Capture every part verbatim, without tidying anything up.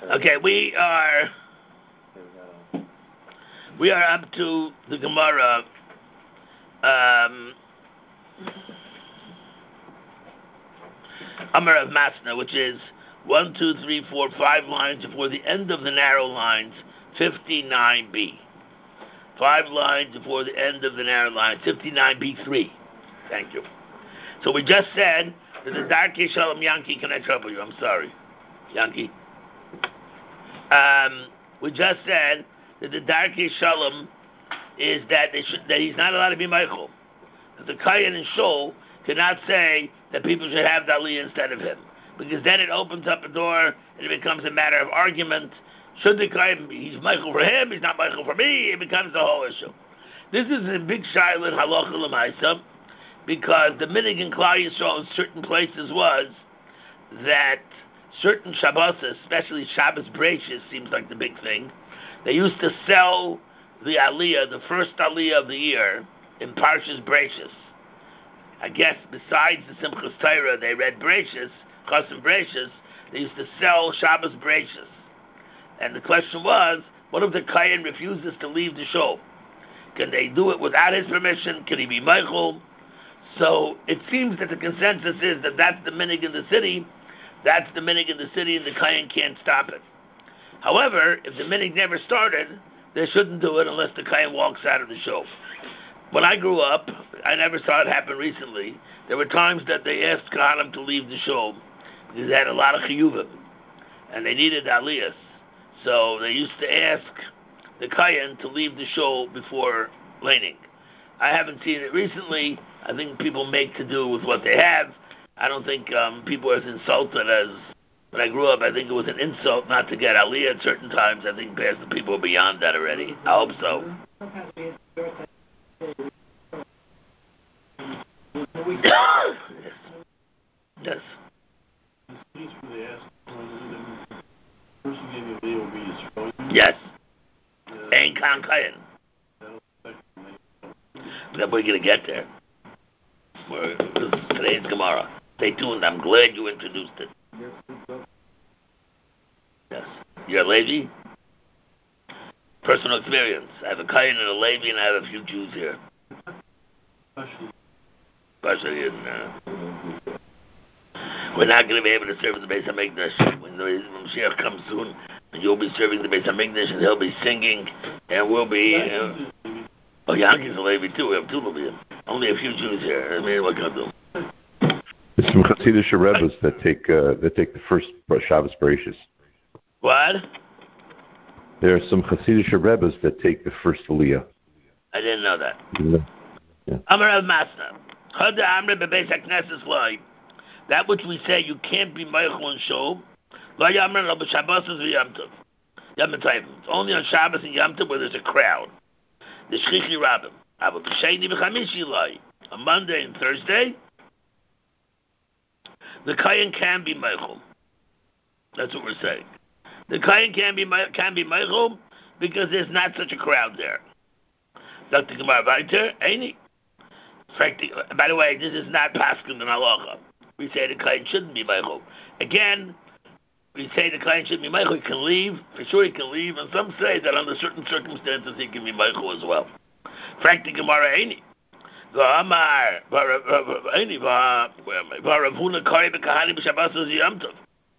Okay, we are we are up to the Gemara. Um, Amar of Masna, which is one, two, three, four, five lines before the end of the narrow lines, fifty-nine b. Five lines before the end of the narrow lines, fifty-nine b three. Thank you. So we just said that the Darkei Shalom Yankee, can I trouble you? I'm sorry. Yankee. Um, we just said that the Darkei Shalom is that they should, that he's not allowed to be Michael. That the Kayan and Shul cannot say that people should have the Aliyah instead of him. Because then it opens up a door and it becomes a matter of argument. Should the Kayan be, he's Michael for him, he's not Michael for me, it becomes the whole issue. This is a big shaila in Halacha L'maisa, because the minig in Klal Yisrael in certain places was that certain Shabbos, especially Shabbos Breishis, seems like the big thing, they used to sell the Aliyah, the first Aliyah of the year, in Parshas Breishis. I guess besides the Simchas Torah, they read Breishis, Chasam Breishis, they used to sell Shabbos Breishis. And the question was, what if the Kayan refuses to leave the show? Can they do it without his permission? Can he be Michael? So it seems that the consensus is that that's the minig in the city, that's the minig in the city, and the Kayan can't stop it. However, if the minig never started, they shouldn't do it unless the Kayan walks out of the show. When I grew up, I never saw it happen recently. There were times that they asked Kahanim to leave the show because they had a lot of chiyuvim, and they needed aliyahs. So they used to ask the Kayan to leave the show before laning. I haven't seen it recently. I think people make to do with what they have. I don't think um, people are as insulted as when I grew up. I think it was an insult not to get aliyah at certain times. I think perhaps the people are beyond that already. I hope so. Yes. Yes. Ain't Khan Kayan. But we're going to get there. We're, today's Gemara. Stay tuned. I'm glad you introduced it. Yes. You're a Levi? Personal experience. I have a Kayan and a Levi, and I have a few Jews here. Especially in, uh, we're not going to be able to serve the Beis HaMikdash. When the Mashiach comes soon, and you'll be serving the Beis HaMikdash, and he'll be singing, and we'll be... Uh, oh, Yankees a Levi too. We have two Leviim. Only a few Jews here. I mean, what can I do? There's some Hasidic Rebbes that take uh, that take the first Shabbos Bereshis. What? There are some Hasidic Rebbes that take the first Aliyah. I didn't know that. Yeah. Amar Rav Masna. Chada Amre bebeis hakneses loy. That which we say you can't be Meichel and Shul. Lo Yamar lo b'Shabbos v'Yom Tov. Yom Tov. It's only on Shabbos and Yom Tov where there's a crowd. The Shchichi Rabbim. But b'Sheni v'Chamishi loy. On Monday and Thursday, the Kayan can be Meichel. That's what we're saying. The Kayan can be can be Meichel because there's not such a crowd there. Doctor Gemara Vayter, ain't he? By the way, this is not Paskin and Halacha. We say the Kayan shouldn't be Meichel. Again, we say the Kayan shouldn't be Meichel. He can leave. For sure he can leave. And some say that under certain circumstances he can be Meichel as well. Frankly, Gemara ain't he? V'amar, ain't he? V'Ravuna Kari b'Kahani b'Shabbos Yom Tov.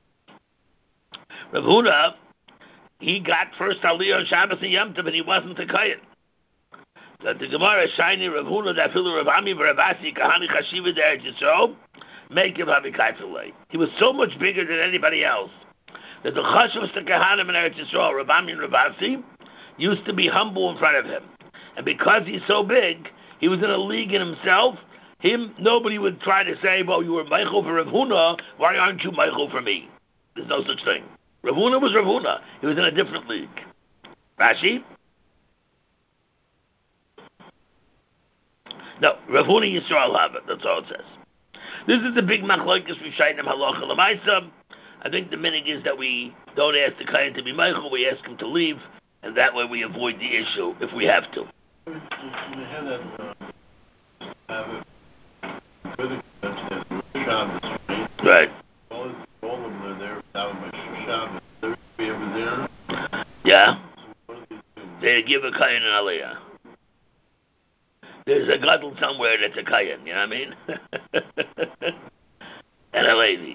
Rav Huna, he got first Aliyah on Shabbos and Yom Tov, and he wasn't a Kayan. That the Gemara shiny Rav Huna that fill Rav Ami Baravasi Kahani Chashiva there Yisrael make him have a kaifilay. He was so much bigger than anybody else that the Chashivas to Kahanim in Eretz Yisrael, Rav Ami and Ravasi, used to be humble in front of him, and because he's so big, he was in a league in himself. Him, nobody would try to say, "Well, you were Michael for Rav Huna. Why aren't you Michael for me?" There's no such thing. Rav Huna was Rav Huna. He was in a different league. Rashi. No, Rav Huna Yisrael have it. That's all it says. This is the big machlokes we shine him halacha l'maisa. I think the minig is that we don't ask the kayan to be Michael, we ask him to leave, and that way we avoid the issue if we have to. Right. Yeah. They give a kayan an aliyah. There's a gadol somewhere that's a kayan, you know what I mean? And a Levi.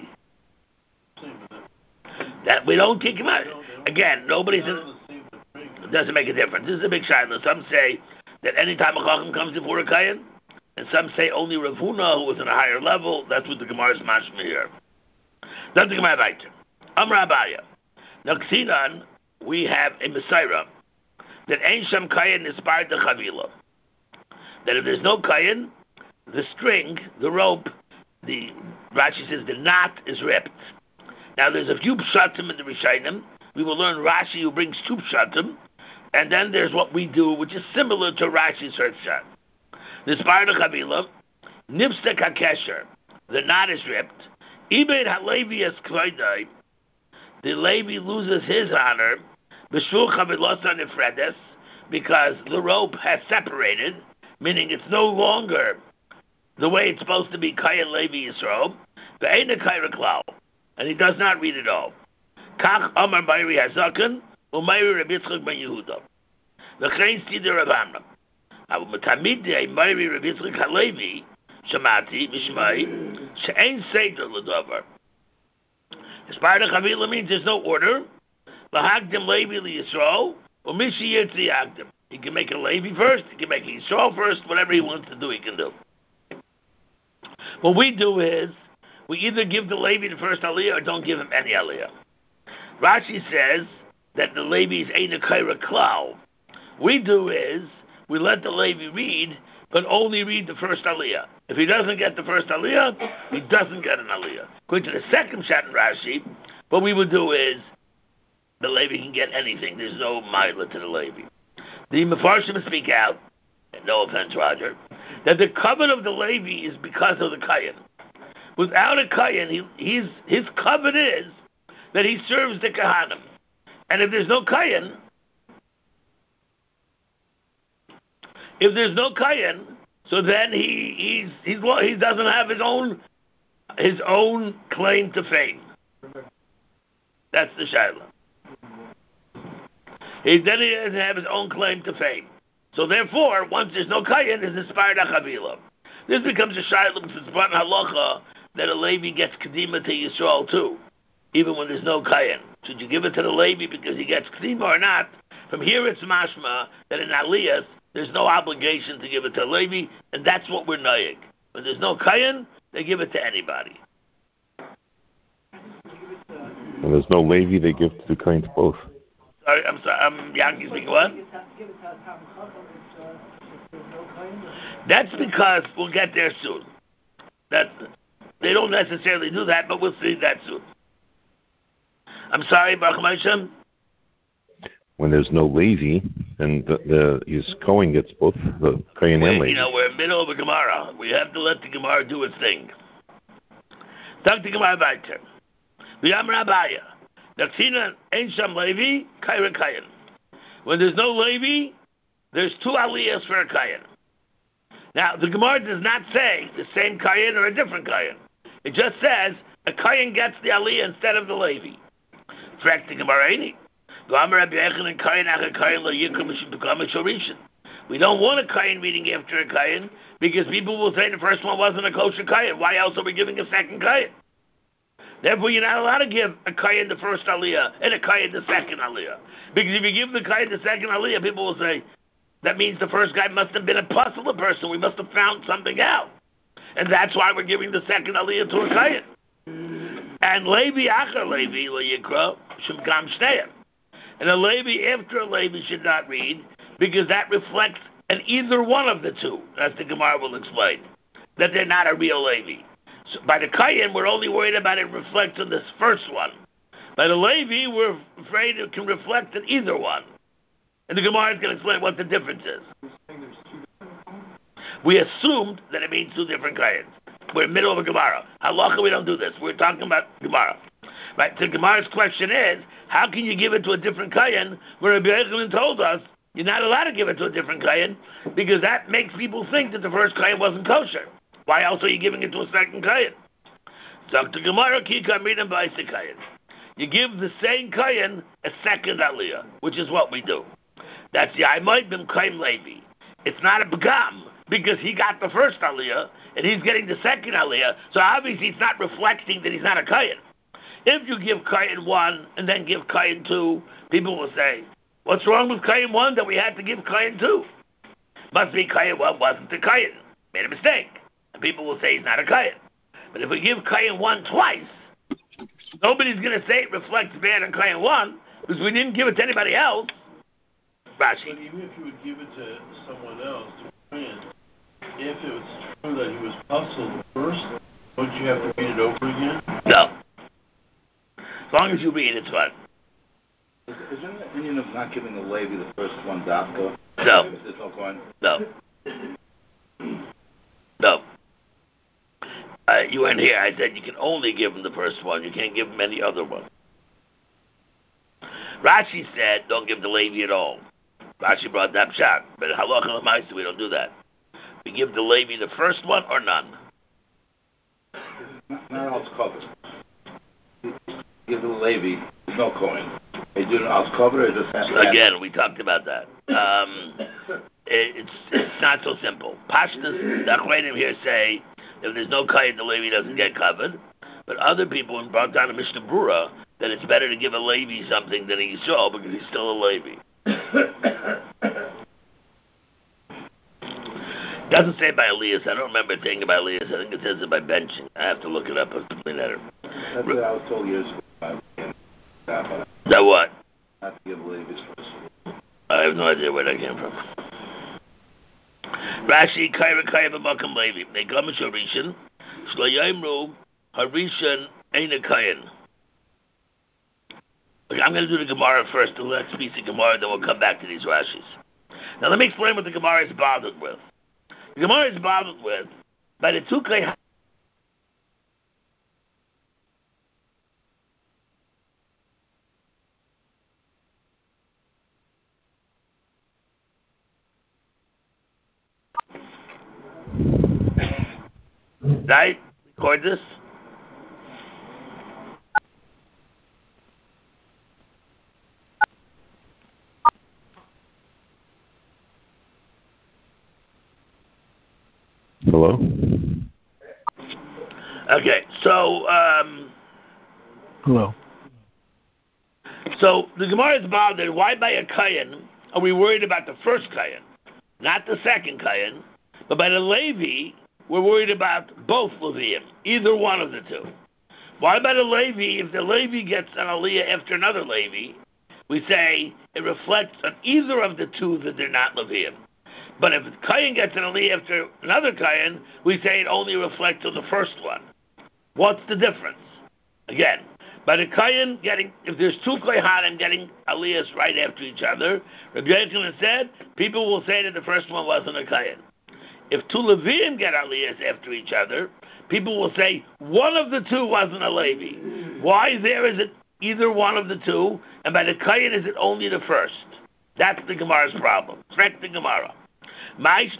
That we don't kick him out. Again, nobody's in, it doesn't make a difference. This is a big shiloh. Some say that any time a chacham comes before a kayan, and some say only Rav Huna, who was in a higher level. That's what the Gemara is mashma here. That's the Gemara weiter. Amar Abaya. Now, Ksinan, we have a Messiah that Ein Sham Kayan inspired the Chavila. That if there's no Kayan, the string, the rope, the Rashi says the knot is ripped. Now, there's a few pshatim in the Rishonim. We will learn Rashi who brings two pshatim, and then there's what we do, which is similar to Rashi's third shot. The inspired the Chavila, Nipstek HaKesher, the knot is ripped. Ibed HaLevi es Kvaydai, the Levi loses his honor, B'shul Chavilosa Nefredes, because the rope has separated, meaning it's no longer the way it's supposed to be Kayan Levi Yisrael, Ve'ena Kaira Klau, and he does not read it all. Kach Amar Mayri Hazakan, Umayri Rabbi Yitzchak Ben Yehuda. V'chein Sider Rav Amram. Avu Matamidei Mayri Rabbi Yitzchak HaLevi, Shamati, Mishmai, She'ein Seder L'Dover. Inspired Chavila means there's no order. L'hagdim Levi L'Yisrael, or Mishi Yitzi Hagdim. He can make a Levi first, he can make a Yisrael first, whatever he wants to do, he can do. What we do is, we either give the Levi the first Aliyah or don't give him any Aliyah. Rashi says that the Levi is Ein Kaira Klau. We do is, we let the Levi read, but only read the first Aliyah. If he doesn't get the first Aliyah, he doesn't get an Aliyah. According to the second shot in Rashi, what we would do is, the Levi can get anything. There's no Mila to the Levi. The Mefarshim speak out, and no offense, Roger, that the covenant of the Levi is because of the Kayan. Without a Kayan, he, he's, his covenant is that he serves the Kahanim. And if there's no Kayan, if there's no Kayan, so then he he's, he's he doesn't have his own his own claim to fame. That's the Shiloh. He then he doesn't have his own claim to fame. So therefore, once there's no Kayan, it's inspired Achavila. This becomes a Shiloh because it's brought in Halacha that a Levi gets Kedima to Yisrael too, even when there's no Kayan. Should you give it to the Levi because he gets Kedima or not? From here it's mashma that in Aliyah there's no obligation to give it to a Levi, and that's what we're noying. When there's no Kayan, they give it to anybody. When there's no Levi, they give to the Kayan to both. Sorry, I'm sorry, I'm Yankee speaking what? That's because we'll get there soon. That they don't necessarily do that, but we'll see that soon. I'm sorry, Baruch Moshe. When there's no Levi, then the, the his Kohen gets both the Kohen and Levi. You know, we're in the middle of a Gemara. We have to let the Gemara do its thing. Talk to Gemara weiter. V'yamar Abaya. Daksina ein sham Levi, Kaira Kayan. When there's no Levi, there's two Aliyahs for a Kayan. Now, the Gemara does not say the same Kayan or a different Kayan. It just says a Kayan gets the Aliyah instead of the Levi. Fact, the Gemara ain't. We don't want a Kayan reading after a Kayan because people will say the first one wasn't a kosher Kayan. Why else are we giving a second Kayan? Therefore, you're not allowed to give a Kayan the first Aliyah and a Kayan the second Aliyah. Because if you give the Kayan the second Aliyah, people will say, that means the first guy must have been a puzzler person. We must have found something out. And that's why we're giving the second Aliyah to a Kayan. And Levi Achar Levi Yikra Shemgam Shneiah. And a Levi after a Levi should not read because that reflects an either one of the two, as the Gemara will explain, that they're not a real Levi. So by the Kayan, we're only worried about it reflects on this first one. By the Levi, we're afraid it can reflect on either one. And the Gemara is going to explain what the difference is. We assumed that it means two different Kayans. We're in the middle of a Gemara. Halacha, we don't do this. We're talking about Gemara. Right? So Gemara's question is, how can you give it to a different Kayan where Rabbi Yochanan told us you're not allowed to give it to a different Kayan because that makes people think that the first Kayan wasn't kosher. Why else are you giving it to a second Kayan? So to Gemara, ki kamrinan b'aisa Kayan. you give the same Kayan a second Aliyah, which is what we do. That's the I might been Kaim Levi. It's not a Begam, because he got the first Aliyah, and he's getting the second Aliyah, so obviously it's not reflecting that he's not a Kayan. If you give Kayan one, and then give Kayan two, people will say, what's wrong with Kayan one that we had to give Kayan two? Must be Kayan one wasn't a Kayan. Made a mistake. And people will say he's not a Kayan. But if we give Kayan one twice, nobody's going to say it reflects bad on Kayan one, because we didn't give it to anybody else. Rashi. But even if you would give it to someone else, to Kayan, if it was true that he was puzzled first, don't you have to read it over again? No. As long as you read it, it's fine. Isn't the opinion of not giving the Levi the first one Dafka? No. There's no coin? No. No. Uh, you weren't here. I said you can only give him the first one. You can't give him any other one. Rashi said, don't give the Levi at all. Rashi brought that shot. But halacha l'maisa, we don't do that. We give the Levi the first one or none. Not, not else covered. Give the Levi, there's no coin. They do it else covered or just have so again, we talked about that. Um, it, it's it's not so simple. Pashtas, the Achronim here say, if there's no kain, the Levi doesn't get covered. But other people brought down a Mishnah Brura that it's better to give a Levi something than a Yisrael because he's still a Levi. It doesn't say by Elias. I don't remember it saying by Elias. I think it says it by benching. I have to look it up. That's what I was told years ago. That what? Not to give Levi's first. I have no idea where that came from. Rashi, Kaira Kaira B'Makam Levi. They come to Harishan. Shlo Harishan Eina Kayan. Okay, I'm going to do the Gemara first. The next piece of Gemara, then we'll come back to these Rashis. Now let me explain what the Gemara is bothered with. The Gemara is bothered with by the two Kayan. Right? Record this. Hello? Okay, so, um... Hello. So, the Gemara is bothered. Why by a Kayan are we worried about the first Kayan? Not the second Kayan, but by the Levi, we're worried about both Leviim, either one of the two. Why by the Levi, if the Levi gets an Aliyah after another Levi, we say it reflects on either of the two that they're not Leviim. But if Kayan gets an Aliyah after another Kayan, we say it only reflects on the first one. What's the difference? Again, by the Kayan getting, if there's two Kohanim getting Aliyahs right after each other, Rabbi Yochanan said, people will say that the first one wasn't a Kayan. If two Leviim get Aliyahs after each other, people will say one of the two wasn't a Levi. Why there is it either one of the two, and by the Kayan is it only the first? That's the Gemara's problem. Correct the Gemara. Why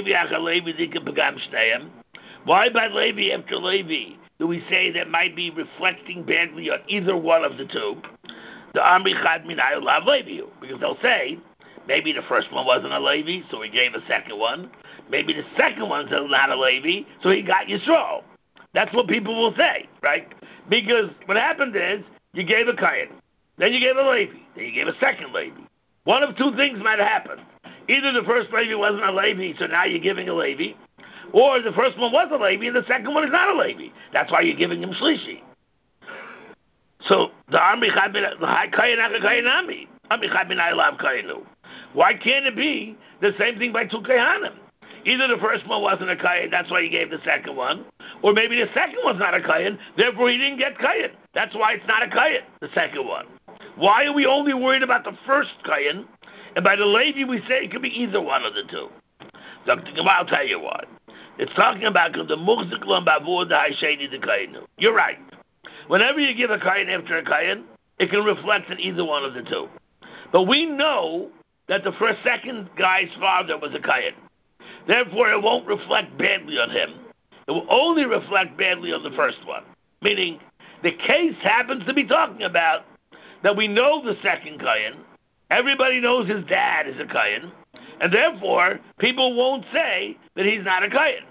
by Levi after Levi do we say that might be reflecting badly on either one of the two? The Amri Chad Minay Lav Levi, because they'll say maybe the first one wasn't a Levi, so he gave a second one. Maybe the second one's not a Levi, so he got Yisrael. That's what people will say, right? Because what happened is, you gave a Kayan, then you gave a Levi, then you gave a second Levi. One of two things might have happened. Either the first Levi wasn't a Levi, so now you're giving a Levi, or the first one was a Levi, and the second one is not a Levi. That's why you're giving him Shlishi. So, the Amri Kayan Kayanami, Amri Kayan Lav Kayanu. Why can't it be the same thing by two Kayanim? Either the first one wasn't a Kayan, that's why he gave the second one, or maybe the second one's not a Kayan, therefore he didn't get Kayan. That's why it's not a Kayan, the second one. Why are we only worried about the first Kayan, and by the Levi we say it could be either one of the two? Doctor Gemara, I'll tell you why. It's talking about the Muchzik Lam Bavur the Haysheni the Kayanu. You're right. Whenever you give a Kayan after a Kayan, it can reflect in either one of the two. But we know that the first second guy's father was a Kayan. Therefore, it won't reflect badly on him. It will only reflect badly on the first one. Meaning, The case happens to be talking about that we know the second Kayan. Everybody knows his dad is a Kayan. And therefore, people won't say that he's not a Kayan.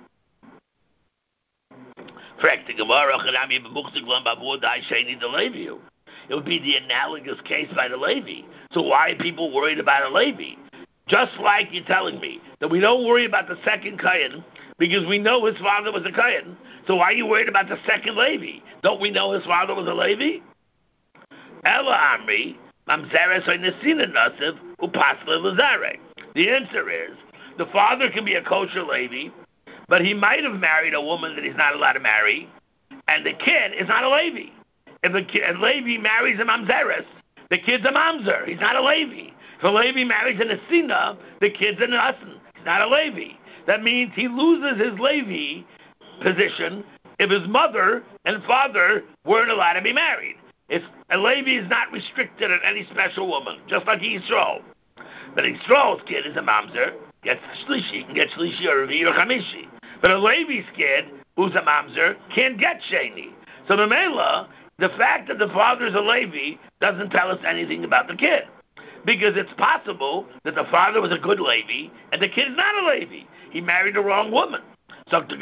It would be the analogous case by the Levi. So why are people worried about a Levi? Just like you're telling me that we don't worry about the second Kayan because we know his father was a Kayan. So why are you worried about the second Levi? Don't we know his father was a Levi? Ela Amri, Mamzeres or Nesina Nasiv, Upasla Lazare. The answer is, the father can be a kosher Levi, but he might have married a woman that he's not allowed to marry, and the kid is not a Levi. If a, kid, a Levi marries a Mamzeres, the kid's a Mamzer. He's not a Levi. If a Levi marries a Nesina, the kid's a Nasan. He's not a Levi. That means he loses his Levi position if his mother and father weren't allowed to be married. It's, a Levi is not restricted on any special woman, just like Yisrael. But Yisrael's kid is a Mamzer, gets Shlishi, can get Shlishi or Revi or Chamishi. But a Levi's kid, who's a Mamzer, can't get Sheni. So the Mela, the fact that the father is a Levi doesn't tell us anything about the kid. Because it's possible that the father was a good Levi and the kid is not a Levi. He married the wrong woman. So the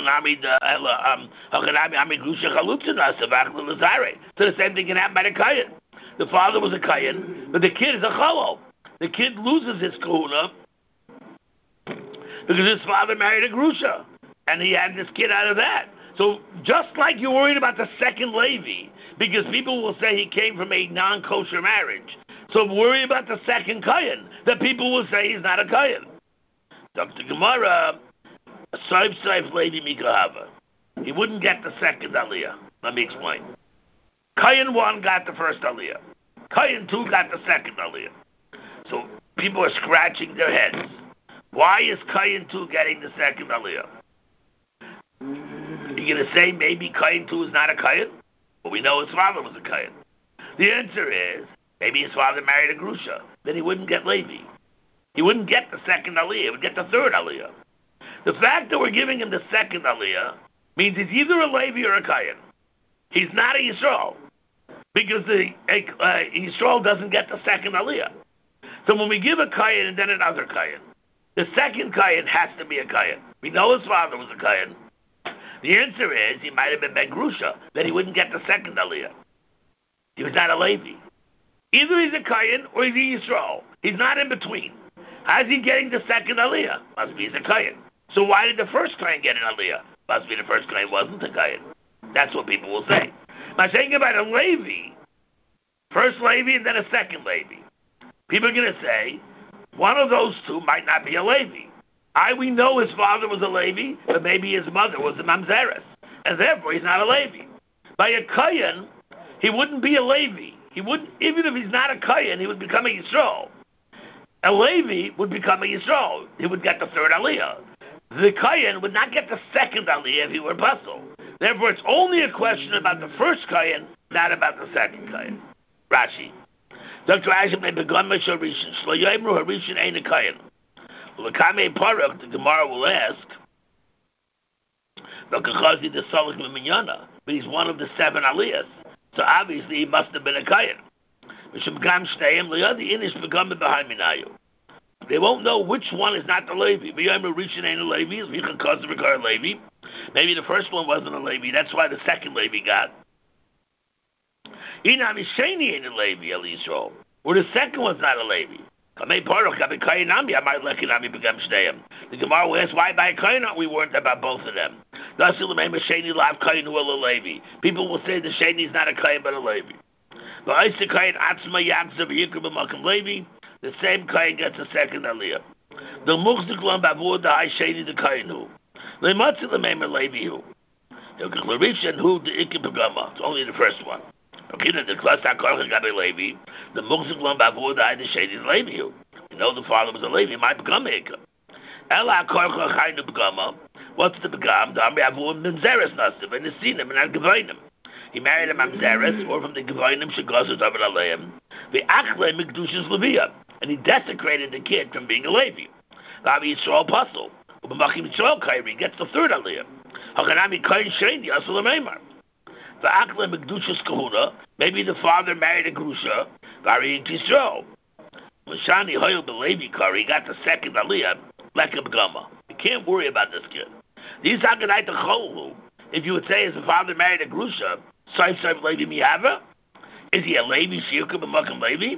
same thing can happen by the Kayan. The father was a Kayan, but the kid is a Chalal. The kid loses his kahuna because his father married a Grusha, and he had this kid out of that. So just like you're worried about the second Levi, because people will say he came from a non-kosher marriage, so worry about the second Kayan, that people will say he's not a Kayan. Doctor Gemara, a Saif Saif Levi Mikahava. He wouldn't get the second Aliyah. Let me explain. Kayan one got the first Aliyah. Kayan two got the second Aliyah. So people are scratching their heads. Why is Kayan two getting the second Aliyah? You're going to say maybe Kayan two is not a Kayan? But we know his father was a Kayan. The answer is, maybe his father married a Grusha. Then he wouldn't get Levi. He wouldn't get the second Aliyah. He would get the third Aliyah. The fact that we're giving him the second Aliyah means he's either a Levi or a Kayan. He's not a Yisrael. Because the uh, Yisrael doesn't get the second Aliyah. So when we give a Kayan and then another Kayan, the second Kayan has to be a Kayan. We know his father was a Kayan. The answer is he might have been Ben Grusha, that he wouldn't get the second Aliyah. He was not a Levi. Either he's a Kayan or he's a Yisrael. He's not in between. How's he getting the second Aliyah? Must be he's a Kayan. So why did the first Kayan get an Aliyah? Must be the first Kayan wasn't a Kayan. That's what people will say. I'm saying about a Levi, first Levi and then a second Levi. People are going to say, one of those two might not be a Levi. I, we know his father was a Levi, but maybe his mother was a Mamzeres, and therefore he's not a Levi. By a Kayan, he wouldn't be a Levi. He wouldn't, even if he's not a Kayan, he would become a Yisrael. A Levi would become a Yisrael. He would get the third Aliyah. The Kayan would not get the second Aliyah if he were Basel. Therefore, it's only a question about the first Kayan, not about the second Kayan. Rashi. Doctor Ashim may begin my Sharishan. Shlo Yomru Harishan ain't a Kayan. Well, the Kamei Parach, the Gemara will ask, but he's one of the seven Aliyahs. So obviously he must have been a Kayan. They won't know which one is not the Levi. Maybe the first one wasn't a Levi. That's why the second Levi got. Or the second one's not a Levi. The Gemara will ask why by Kayan we weren't about both of them. People will say the Sheni is not a Kayan but a Levi. But the same Kayan gets a second Aliyah. The Muchzik Bavur the High Sheni the Kayan who. They must the Maimer Levi who. The Klarishan who the Ikipagama. It's only the first one. Okay, the class Akarcha Gabi Levi. The Muchzik Bavur the High the Sheni is Levi who. You know the father was a Levi. He might become a Ikka. Ela Akarcha Chayin the Pagama. What's the Pagam? The Amri Avur Mimzeres Nasiv and the Sinim and Al-Gavainim. He married a Mamzeres, or from the Gavainim Shagosas Abed Aleim. The Achle Mikdushas Leviyah. And he desecrated the kid from being a Levi. Lavi Yisrael Puzzle. Ubamachim Yisrael Kairi gets the third Aliyah. Hakanami Kain Sheni Asal Meimar. V'akle Megdushas Kahuna, maybe the father married a Grusha, Vari in Kisro. Mashani Hoyel Belevi Kari got the second Aliyah, Lekab Gama. You can't worry about this kid. These Hagadai to Cholu, if you would say his father married a Grusha, Saif Saif Levi Mihava, is he a Levi, Shirkum, and Makam Levi?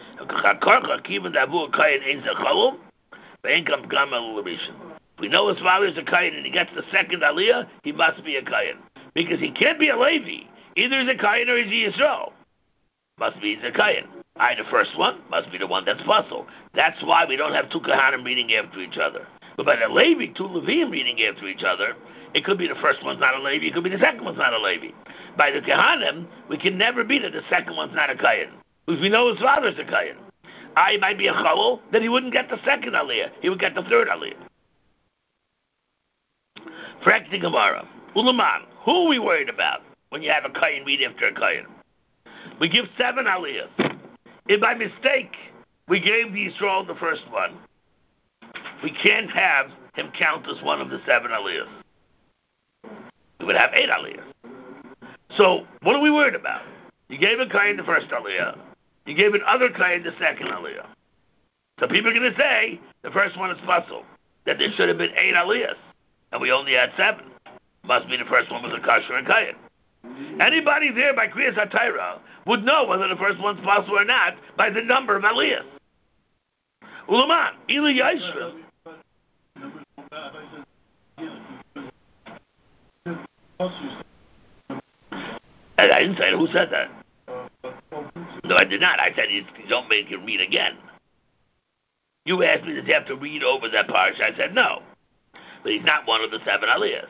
We know his father is a Kayan and he gets the second Aliyah, he must be a Kayan. Because he can't be a Levi. Either he's a Kayan or he's a Yisrael. Must be he's a Kayan. I, the first one, must be the one that's puzzle. That's why we don't have two Kahanim reading after each other. But by the Levi, two Levim reading after each other, it could be the first one's not a Levi, it could be the second one's not a Levi. By the Kahanim, we can never be that the second one's not a Kayan. Because we know his father's a Kayan. I might be a Chalul, then he wouldn't get the second Aliyah. He would get the third Aliyah. Frak the Gemara. Ulaman, who are we worried about when you have a Kayan read after a Kayan? We give seven Aliyahs. If by mistake we gave the Yisrael the first one, we can't have him count as one of the seven Aliyahs. We would have eight Aliyahs. So, what are we worried about? You gave a Kayan the first Aliyah. You gave another Kayan the second Aliyah. So people are going to say, the first one is puzzle, that there should have been eight Aliyahs, and we only had seven. Must be the first one was a Kasher and Kayan. Anybody there by Kriyas HaTorah would know whether the first one's puzzle or not by the number of Aliyahs. Ulaman, Ili Yishrim. I didn't say it. Who said that? No, I did not. I said you don't make it read again. You asked me, does he have to read over that parsha? I said no. But he's not one of the seven Aliyahs.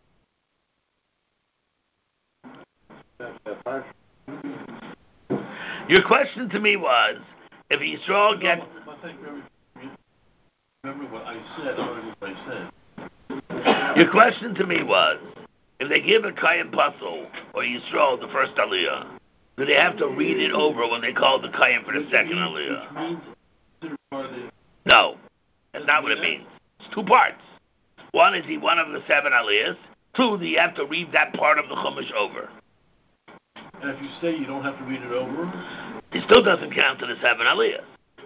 Your question to me was, if Yisrael gets... Remember what I said, I remember what I said. Your question to me was, if they give a Kayan Pasul or Yisrael the first Aliyah, do they have to read it over when they call the Kayan for the second Aliyah? No, that's not what it means. It's two parts. One, is he one of the seven Aliyahs? Two, do you have to read that part of the Chumash over? And if you say you don't have to read it over? It still doesn't count to the seven Aliyahs.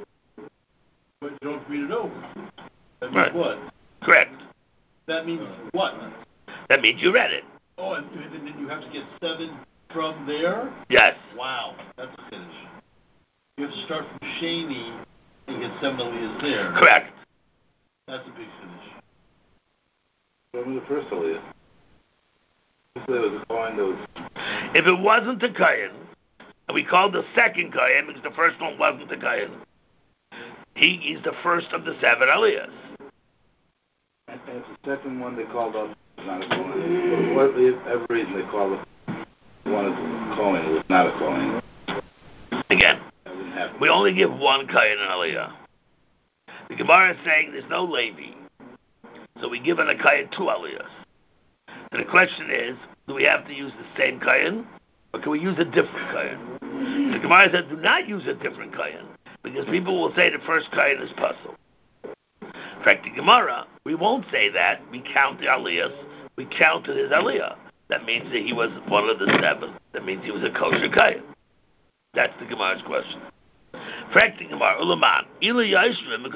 But you don't read it over. That means Right. what? Correct. That means what? That means you read it. Oh, and, and then you have to get seven from there? Yes. Wow, that's a finish. You have to start from Shani and get seven Aliyahs there. Correct. That's a big finish. What was the first Aliyah? There was a coin that was... If it wasn't a Kayan, and we called the second Kayan because the first one wasn't a Kayan, he is the first of the seven Aliyahs. And if the second one they called up not a coin, for whatever reason they called up one of the coin, it was not a coin. Again, That wouldn't happen. we only give one Kayan and Aliyah. The Gemara is saying there's no Levi, so we give an a Kayan two Aliyahs. And the question is, do we have to use the same Kayan, or can we use a different Kayan? The Gemara said, do not use a different Kayan, because people will say the first Kayan is puzzle. In fact, the Gemara, we won't say that. We count the Aliyahs. We counted his Aliyah. That means that he was one of the seven. That means he was a kosher Kayan. That's the Gemara's question. In fact, the Gemara, Ulaman, Ili Yishrim,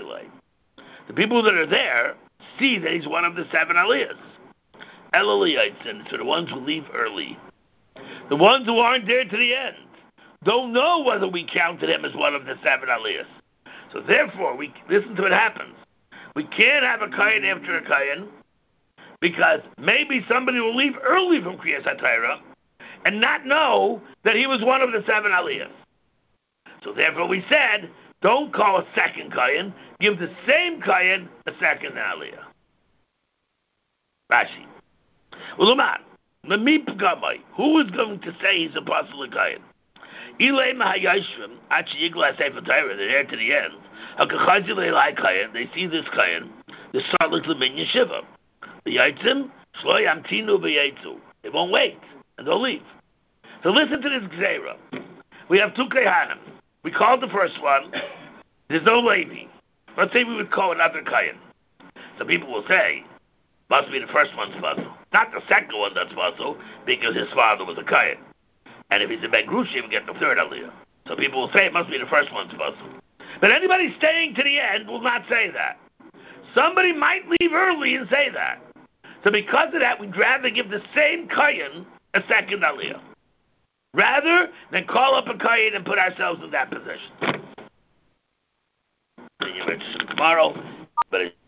the people that are there see that he's one of the seven Aliyahs. Eloliyitzin, so the ones who leave early. The ones who aren't there to the end don't know whether we counted him as one of the seven Aliyahs. So therefore, we listen to what happens. We can't have a Kayan after a Kayan because maybe somebody will leave early from Kriyas HaTorah and not know that he was one of the seven Aliyahs. So therefore we said, don't call a second Kayan, give the same Kayan a second Aliyah. Rashi. Uluman, who is going to say he's a apostle of Kayan? Ilay Mahayashrim, Achi Yigla Sefer Torah, they're there to the end. Hakachazile Lai Kayan, they see this Kayan, the Sarlik Lemin Yeshiva. The Yaitzim, Shloy Amtinu B'Yetzu. They won't wait, and they'll leave. So listen to this Gzeira. We have two Kayanim. We called the first one, there's no Levi. Let's say we would call another Kayan. Some people will say, must be the first one's puzzle. Not the second one that's puzzle, because his father was a Kayan. And if he's a Ben Grushim, we get the third Aliyah. So people will say it must be the first one's puzzle. But anybody staying to the end will not say that. Somebody might leave early and say that. So because of that, we'd rather give the same Kayan a second Aliyah, rather than call up a Kayan and put ourselves in that position. And you mentioned tomorrow, but